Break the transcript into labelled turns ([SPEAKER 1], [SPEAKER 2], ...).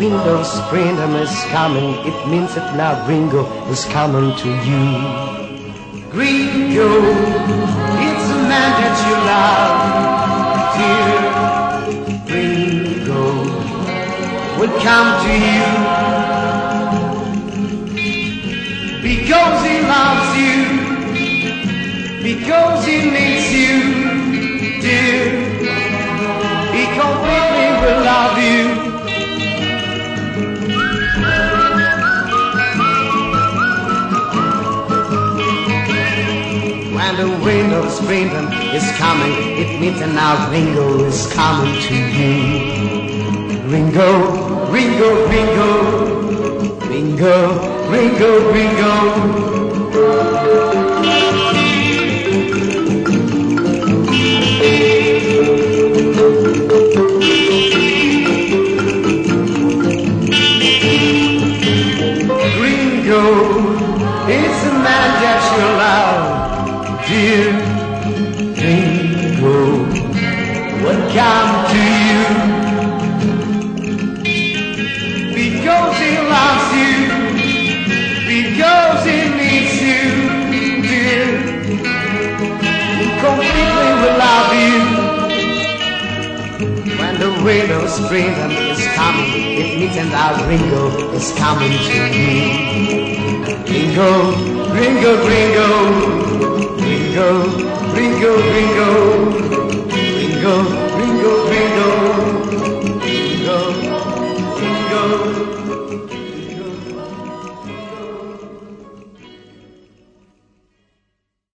[SPEAKER 1] wind of spring is coming, it means that now Ringo is coming to you. Ringo, it's the man that you love, dear. Ringo will come to you because he loves you, because he needs you, dear. He completely will love you. When the wind of spring is coming, it means that now Ringo is coming to you. Ringo, Ringo, Ringo, Ringo, Ringo, Ringo. Ringo, it's the man that you love, dear. Ringo will come to you because he loves you, because he needs you, dear. He completely will love you. When the wind of spring is coming, it means that our Ringo is coming to you. Ringo, Ringo, Ringo, Ringo, Ringo, Ringo, Ringo, Ringo, Ringo, Ringo, Ringo.